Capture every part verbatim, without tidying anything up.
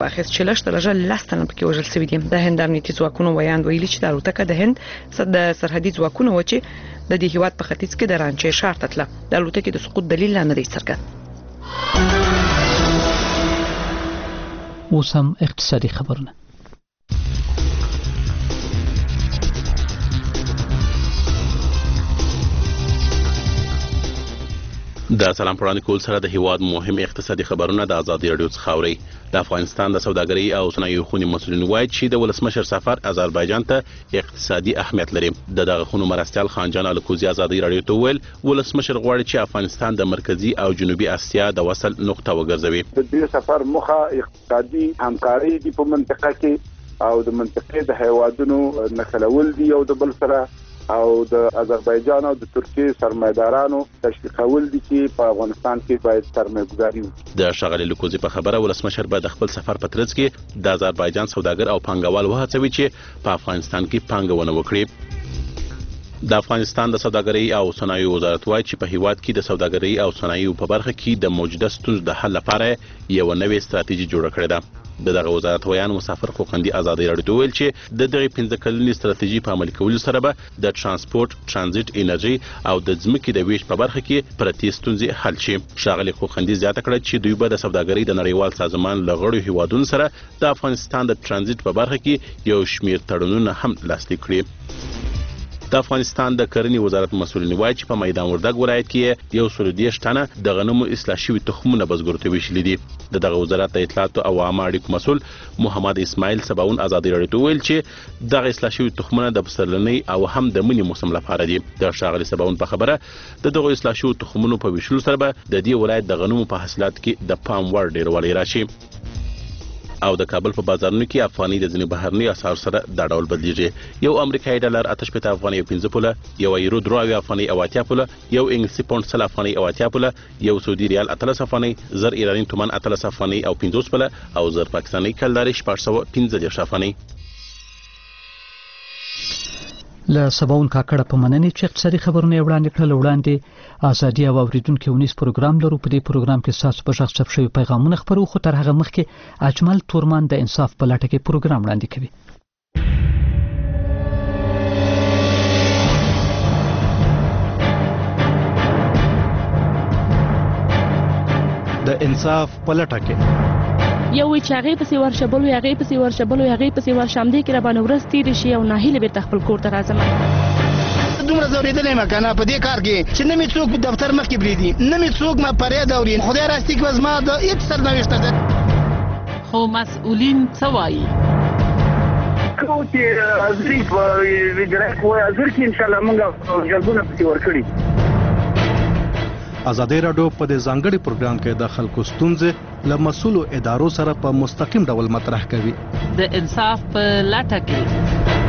اخیست چې لږ تر لږه لس تنه پکې وژل شوي دي. د هند امنیتي ځواکونو ویاند ویلي چې د الوتکه د هند د سرحدي ځواکونو و چې د دې هیواد په ختیځ کې د رانچې ښار ته تله. د الوتکې د سقوط دلیل لا نه دی څرګند. اوس هم اقتصادي خبرونه. د سلام پړاندې کول سره د هیواد مهم اقتصادي خبرونه د ازادي رادیو څخه اوري. د افغانستان د سوداګرۍ او صنایعو خونې مسؤلین وایي چې د ولسمشر سفر آذربایجان ته اقتصادي اهمیت لري. د دغه خونو مرستیال خانجان الکوزي ازادي رادیو ته ویل ولسمشر غواړي چې افغانستان د مرکزی او جنوبي اسیا د وصل نقطه وګرځوي. د دې سفر موخه اقتصادي همکاري د په منطقه کې او د منطقې د هیوادونو نښلول دي او د بل سره او د آذربایجان او د ترکیې سرمایدارانو تشویقول دي چې په افغانستان کې باید سرمایه‌ګذاري وکړي. د ښاغلي لکوزي په خبره ولسمشر به د خپل سفر په ترڅ کې د آذربایجان سوداګر او پانګوال وهڅوي چې په افغانستان کې پانګونه وکړي. د افغانستان د سوداګرۍ او صنایعو وزارت وایي چې په هیواد کې د سوداګرۍ او صنایعو په برخه کې د موجوده ستونزو د حل لپاره یو نوې ستراتیژي جوړه کړې ده. د دغه وزارت ویان مسافر خوقندي ازادي رادیو ویل چې د دغه پنځه کلنې ستراتیژي په عملي کولو سره به د ترانسپورت، ترانزیت، انرژي او د ځمکې د ویش په برخه کې پرتې ستونزې حل شي. ښاغلي خوقندي زیاته کړه چې دوی به د سوداګرۍ د نړیوال سازمان له غړو هیوادونو سره د افغانستان د ترانزیت په برخه کې یو شمېر تړونونه هم لاسلیک کړي. د افغانستان د کرنې وزارت مسؤلین وایي چې په میدان وردګ ولایت کې یو سل دېرش ټنه د غنمو اصلاح شوي تخمونه بزګرو ته ویشلي دي. د دغه وزارت د اطلاعاتو او عامه اړیکو مسؤل محمد اسماعیل سباون ازادي رادیو ته ویل چې دغه اصلاح شوي تخمونه د پسرلنۍ او هم د مني موسم لپاره دي. د ښاغلي سباون په خبره د دغه اصلاح شوي تخمونو په ویشلو سره به د دې ولایت د غنمو په حاصلات کې د پام وړ ډیروالی راشي. او د کابل په بازارونو کې افغاني د ځینې بهرني اسعار سره دا ډول بدلیږي. یو امریکایي ډالر اته شپېته افغاني او پنځه پوله، یو یورو درې اویا افغاني او اتیا پوله، یو انګلیسي پاونډ سل افغاني او اتیا پوله، یو سعودي ریال اتلس افغاني، زر ایراني تومان اتلس افغاني او پنځوس پوله او زر پاکستاني کلداري شپږ سوه پنځه دېرش افغاني. له سباون کاکړه په مننې چې اقتصادي خبرونه وړاندې کړل. وړاندې ازادي او اوریدونکو ونیس پروګرام لرو. په دې پروګرام کې تاسو په شخص ثبت شوی پیغامونه خبرو، خو تر هغه مخکې اجمل تورمان د انصاف په لټه کې پروګرام وړاندې کوي. د انصاف په لټه کې یو وی چې هغه پسې ورشبل وي هغه پسې ورشبل وي هغه پسې ورشمدې کې را باندې ورځ تیر شي او ناهیله به خپل کور ته راځم. دومره زوریدلې ما کنه په دې کار کې چې نه می څوک په دفتر مخ کې بریدي، نه می څوک ما پرې دوري. خدای راستي کې وزما د هیڅ سرنوشت ده. خو مسؤلین څه وایي؟ کوم چې ازري په ویډرا کوه ازر کې ان شاء الله موږ جلبونه پکې ورکړي. ازادي رادیو په دې ځانګړي پروګرام کې د خلکو ستونزې له مسؤلو ادارو سره په مستقیم ډول مطرح کوي. د انصاف په لټه کې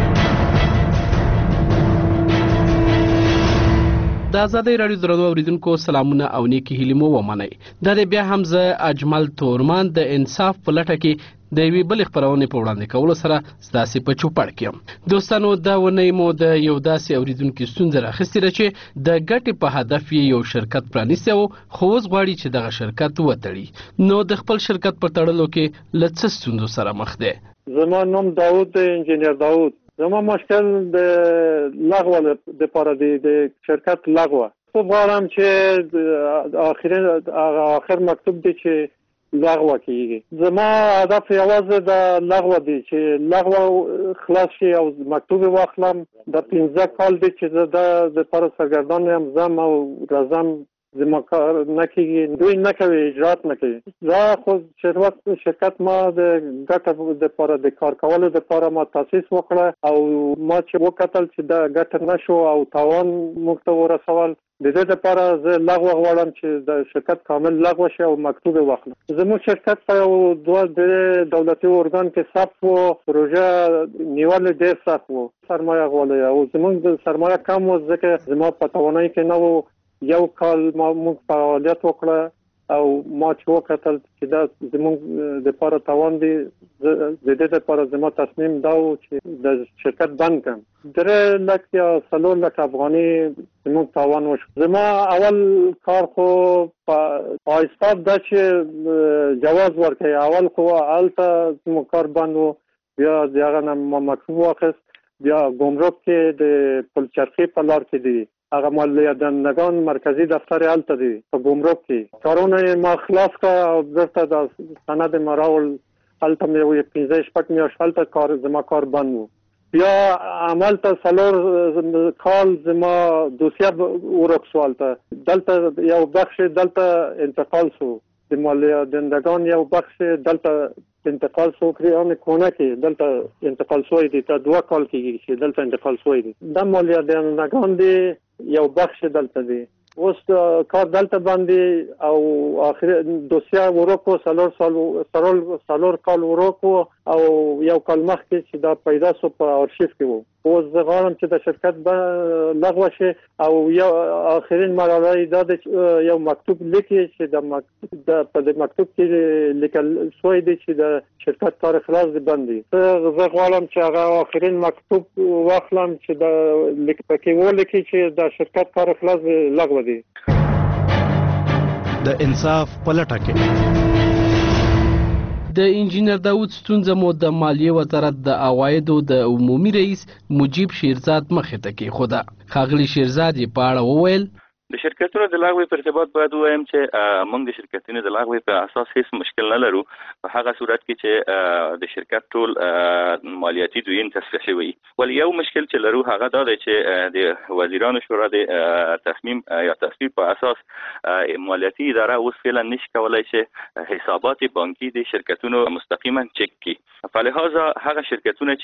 د ازادي رادیو درنو اوریدونکو سلامونه او نیکی هیلې مو ومنئ. دا دی بیا هم زه اجمل تورمان د انصاف په لټه کې د یوې بلې خپرونې په وړاندې کولو سره ستاسې په چوپړ کې یم. دوستانو دا ونې مو د یو داسې اوریدونکي ستونزه راخیستې ده چې د ګټې په هدف یې یو شرکت پرانیستی و، خو اوس غواړي چې دغه شرکت وتړي. نو د خپل شرکت په تړلو کې له څه ستونزو سره مخ دی؟ زما نوم داود دی، انجینیر داود. زما مشکل د لغوه لپاره دی، د شرکت لغوه. خو غواړم چې آخر آخر مکتوب دی چې لغوه کیږي. زما هدف یوازې د لغوه دی چې لغوه خلاص شي او مکتوب واخلم. د پنځه کال دی چې زه د لپاره سرګردان یم، ځم او راځم، زما کار نه کیږي، دوی نه کوي، اجرات نه کوي. دا خو شرکت ما د ګټه لپاره د کار کولو لپاره ما تاسیس وکړه او ما چې وکتل چې دا ګټه نشو او تاوان موږ ته ورسول، د دې لپاره زه لغوه غواړم چې د شرکت کامل لغوه شي او مکتوب واخلم. زموږ شرکت په یو دوه د دولتي ارګان کې ثبت و، پروژه نیول ډېر سخت و، سرمایه غواړي او زموږ د سرمایه کم و، ځکه زما په توانایي کې نه و. یو کال ما موږ فعالیت وکړه او ما چې وکتل چې دا زموږ د لپاره تاوان دی، د دې لپاره زما تصمیم دا و چې د شرکت بند کړم. درې لک یا څلور لک افغاني موږ تاوان وشو. زما اول کار خو په ایستاب د چې جواز ورکړي، اول خو الته مو کار بند وو، بیا دغه نه مکتوب واخیست، بیا ګمرک کې د پلچرخي په لار کې دی، هغه مالیه دهندگان مرکزی دفتر الته دی په ګمرک کې کارونه ما خلاص کا او درته د سند ما راول الته مې وي پنځه شپږ میاشتې الته کار زما کار بند وو. بیا عمل ته سلور کال زما دوسیه ورکسو الته دلته یو بخش دلته انتقال سو د مالیه دهندگان یو بخش دلته انتقال سو کړی او کونه کې دلته انتقال سوی دی ته دوه کال کېږي چې دلته انتقال سوی دی. د مالیه دهندگان دی یو بخش دلته دی، اوس کار دلته باندې او اخر دوسیه ورکو سلور سال سلور سلور کال ورکو او یو کال مخکې چې دا پیدا سو په ارشیف کې وو. اوس زه غواړم چې د شرکت لغوه شي او یو اخرین مرحله دا یو مکتوب لیکي چې د مکتوب په د مکتوب کې لیکل شوی دی چې د شرکت کار خلاص دی باندې. زه غواړم چې هغه اخرین مکتوب واخلم چې د لیک پکې ولیکي چې د شرکت کار خلاص لغوه دی. د انصاف په لټه کې د انجینر داوود ستونزه مو د مالیې وزارت د عوایدو د عمومي رئیس مجیب شیرزاد مخې ته کېښوده. ښاغلي شیرزاد یې په اړه وویل د شرکتونو د لغوي په ارتباط باید ووایم چې موږ د شرکتونو د لغوي په اساس هیڅ مشکل نه لرو په هغه صورت کې چې د شرکت ټول مالیاتي دویم تصفیه شوی. ول یو مشکل چې لرو هغه دا دی چې د وزیرانو شورا د تصمیم یا تصویب په اساس مالیاتي اداره اوس فعلا نشي کولای چې حسابات بانکي د شرکتونو مستقیما چک کړي. فلهذا هغه شرکتونه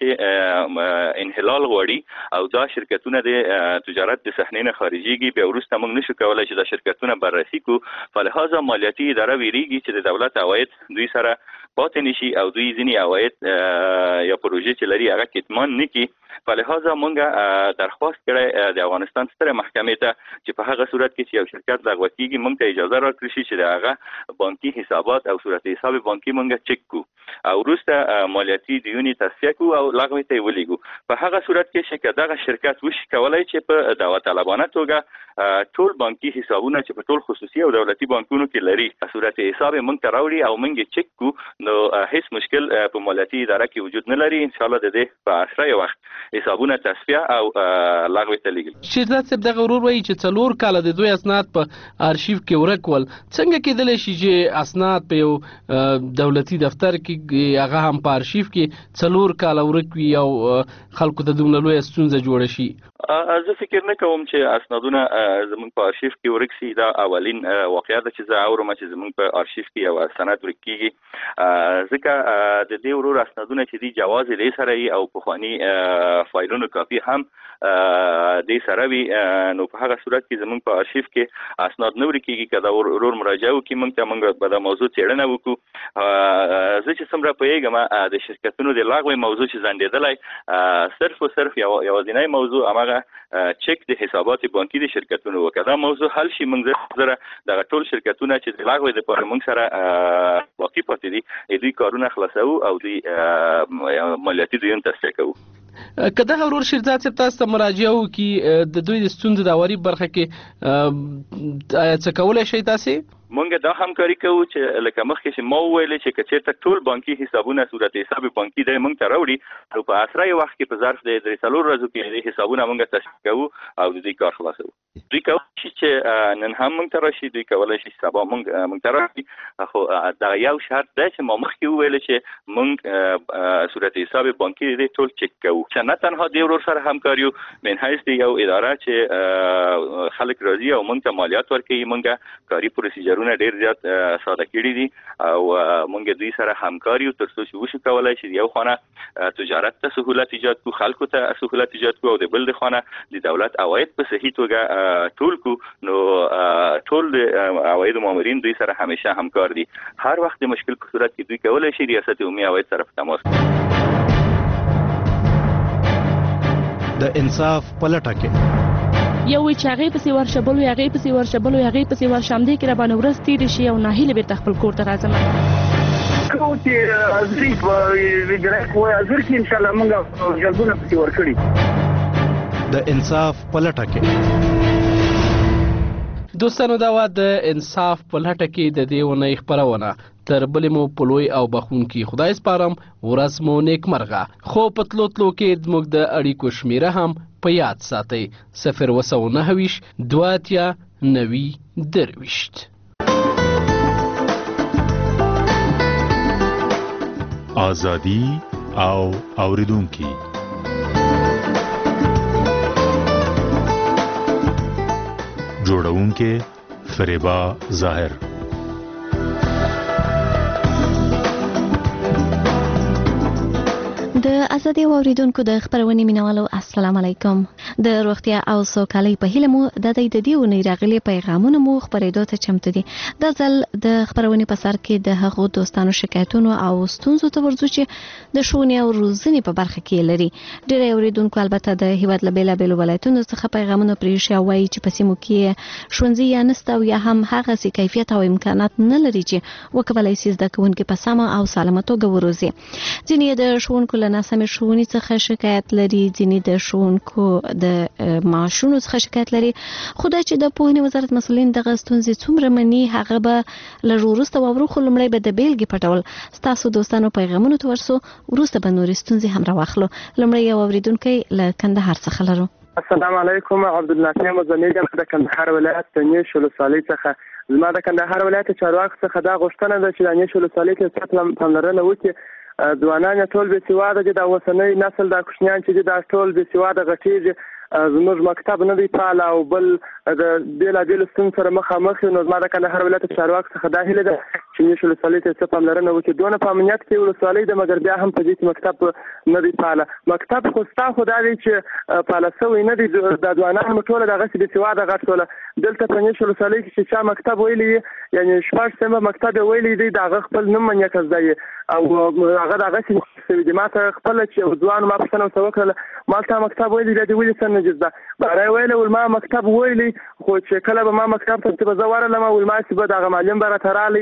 چې انحلال غواړي او دا شرکتونه د تجارت د صحنې نه خارجيږي به ورسته موږ نشو کولای چې دا شرکتونه بررسي کو. فلهذا مالیاتي اداره ویریږي چې د دولت عواید دوی سره پاتې نشي او دوی ځینې عواید یا پروژې چې لري هغه کتمان نه کړي. فلهذا موږ درخواست کړی د افغانستان ستره محکمې ته چې په هغه صورت کې چې یو شرکت لغوه کیږي موږ ته اجازه راکړي شي چې هغه بانکي حسابات او صورت حساب بانکي موږ چک کو او وروسته مالیاتي دیونی تصفیه کو او لغوه ته ولیږو. په هغه صورت کې چې دغه شرکت وشي کولای چې په داوطلبانه توګه ټول بانکي حسابونه چې په ټول خصوصي او دولتي بانکونو کې لري صورت حساب موږ ته راوړي او موږ چک کو، نو هیڅ مشکل په مالیاتي اداره کې وجود نه لري. ان شاء الله د دې په اسره وخت حسابونه تصفیه او لغوه ته لیږل. شیرزاد صاحب دغه ورور وایي چې څلور کاله د دوی اسناد په ارشیف کې ورک ول. څنګه کېدلی شي چې اسناد په یو دولتي دفتر کې هغه هم په ارشیف کې څلور کاله ورک وي او خلکو ته دومره لویه ستونزه جوړه شي؟ زه فکر نه کوم چې اسنادونه زموږ په ارشیف کې ورک شي. دا اولین واقعیت ده چې زه اورم چې زموږ په ارشیف کې یو سند ورک کیږي. ځکه د دې ورور اسنادونه چې دی جواز دې سره وي او پخواني فایلونو کاپي هم دې سره وي، نو په هغه صورت کې زموږ په ارشیف کې اسناد نه ورک کیږي. کله ورور مراجعه وکړي موږ ته موږ به دا موضوع څېړنه وکړو. زه چې څومره پوهېږم د شرکتونو د لغوه موضوع چې ځنډېدلی صرف او صرف یوازینی موضوع هغه چک د حسابات بانکي د شرکتونو وکړه. دا موضوع حل شي موږ زره د ټول شرکتونه چې د لغوه لپاره موږ سره باقي پاتې دي دوی کارونه خلاصو او دوی مالیاتي دویم تصفیه کوو. که دغه ورور شیرزاد صاحب تاسو ته مراجعه وکړي د دوی د ستونزو د هواري برخه کې آیا څه کولی شئ تاسې؟ مونږ دا همکاري کوو چې لکه مخکې چې ما وویلې چې که چېرته ټول بانکي حسابونه صورت حساب بانکي دی مونږ ته راوړي نو په اسره وخت کې په ظرف د درې څلور ورځو کې د حسابونه مونږ تصفیه کوو او د دوی کار خلاصوو. دوی کولی شي چې نن هم مونږ ته راشي، دوی کولی شي سبا مونږ مونږ ته راشي. خو دا یو شرط دی چې ما مخکې وویلې چې مونږ صورت حساب بانکي دی ټول چک کوو، چې نه تنها د ورور سره همکاري من حیث د یو اداره چې خلک راځي او مونږ ته مالیات ورکوي. مونږ کاري پروسیجر ډیر زیات ساده کړي دي او مونږ دوی سره همکاري تر څو چې وشو کولای شي یو خانه تجارت ته سهولت ایجاد کو، خلکو ته سهولت ایجاد کو او د بل د خانه د دولت عواید په صحیح توګه ټول کو. نو ټول د عواید مامورین دوی سره همیشه همکار دي. هر وخت د مشکل په صورت کې دوی کولای شي ریاست عمومي عواید سره په تماس د انصاف په لټه کې یو وی چې هغې پسې ورشه بل وی هغې پسې ورشه بل وی هغې پسې ورشه همدې کې راباندې ورځ تېرې شي او ناهیلې بېرته خپل کور ته راځم. کوم چې ازري په ویجرای کوی ازر کې انشاءالله موږ جلبونه پسې ورکړي. د انصاف په لټه کې دوستانو دا وه د انصاف په لټه کې د دې اونۍ خپرونه. تر بلې مو په لوی او بخښونکي خدای سپارم. ورځ مو نیکمرغه. خو په تلو تلو کې زموږ د اړیکو شمیره هم په یاد ساتئ: صفر اووه سوه نهه ویشت دوه اتیا نوي درویشت. آزادي او اوریدونکي. جوړونکې فریبا ظاهر. د ازادي اوریدونکو د خبرونې مینوالو السلام علیکم. د روغتیا او سوکالۍ په هیله مو د دې د دې ونې راغلي پیغامونه مو خبرېدو ته چمتو دي. د ځل د خبرونې په سر کې د هغو دوستانو شکایتونو او ستونزو ته ورځو چې د ښوونې او روزنې په برخه کې لري. ډېر اوریدونکو البته د هیواد له بیلابیلو ولایتونو څخه پیغامونه پرېښي او وایي چې په سیمو کې ښوونځي یا نسته او یا هم هغسې کیفیت او امکانات نه لري چې وکولی شي زده کوونکي په سمه او سالمه توګه وروزي. ځینې د ښوونکو له ناسمې ښوونې څخه شکایت لري، ځینې د ښوونکو د معاشونو څخه شکایت لري. خو دا چې د پوهنې وزارت مسؤلین دغه ستونزې څومره مني هغه به لږ وروسته واورو، خو لومړی به د بیلګې په ډول ستاسو دوستانو پیغامونو ته ورسو، وروسته به نورې ستونزې هم راواخلو. لومړی یو اورېدونکی له کندهار څخه لرو. السلام علیکم. عبدالنافع مزنی یم د کندهار ولایت د نیش ولسوالۍ څخه. زما د کندهار ولایت چارواکو څخه دا غوښتنه ده چې د نیش ولسوالۍ کې سخت پاملرنه وکړي. ځوانان ټول بې سواده دي، دا اوسنی نسل دا کوچنیان چې دي دا ټول بې سواده غټېږي. زموږ مکتب نه دی فعال او بل د بېلابېلو ستونزو سره مخامخ یو. نو زما د کندهار ولایت چارواکو څخه دا هیله ده چې نیش ولسوالۍ ته څه پاملرنه وکړي. دونه په امنیت کې ولسوالۍ ده، مګر بیا هم په دې کې مکتب نه دی فعاله. مکتب خو ستا خو دا دی چې فعاله سوی نه دی. دا ځوانان مو ټوله دغسې بې سواده غټ شوله. دلته په نیش ولسوالۍ کې چې چا مکتب ویلی وي، یعنې شپږ سیمه مکتب یې ویلی دی، د هغه خپل نوم منیه کزده یې او هغه دغسې شوي دي. ما ته خپله چې ځوان ما پوښتنه ورته وکړله، ما تا مکتب ویلی بیا دې ولې څه نه جزده؟ باره یې ویله ول ما مکتب ویلی، خو چې کله به ما مکتب ته چې به زه ورغلم ول ما چې به دغه معلم به راته راغلی،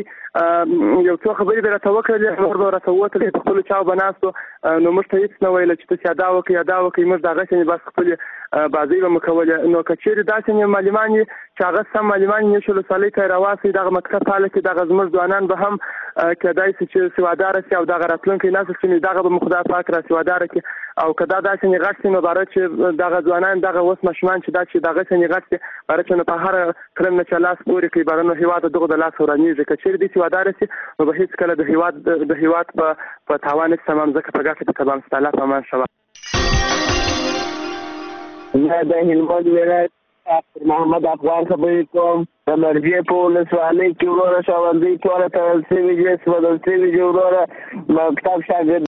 یو څو خبرې به راته وکړلې، نور به راته ووتلې، په خپلو چاو به ناست و. نو موږ ته هېڅ نه ویله چې تاسې ادا وکړئ ادا وکړئ. موږ دغسې بس خپلې بازۍ به مو کولې. نو که چېرې داسې معلمان یې چې هغه سم معلمان یې نیش ولسوالۍ ته یې راواستئ، دغه مکتب فعاله کړي، دغه زموږ ځوانان به هم کېدای شي چې سواداره شي او دغه راتلونکی نسل چې دغه به مو خدای پاک را سواداره کړي. او که دا داسې غټ شي نو باره چې دغه ځوانان دغه اوس ماشومان چې دا چې دغسې غټ شي، باره چې نو په هر کړم نه چې لاس پورې کړي، باره نو هېواد دغه د لاس ورانېږي. که چېرې دې سواداره شي نو به هېڅکله د هېواد د هېواد په په تاوان هېڅ تمام ځکه په ګټه کې تمام ستا الله په امان شوه. زه د هلمند ولایت محمد افغان خبرې کوم. د مرجې په ولسوالۍ کې وروره ښوونځي ټوله تړل شوي دي، سوځل شوي دي. وروره مکتب شاګرد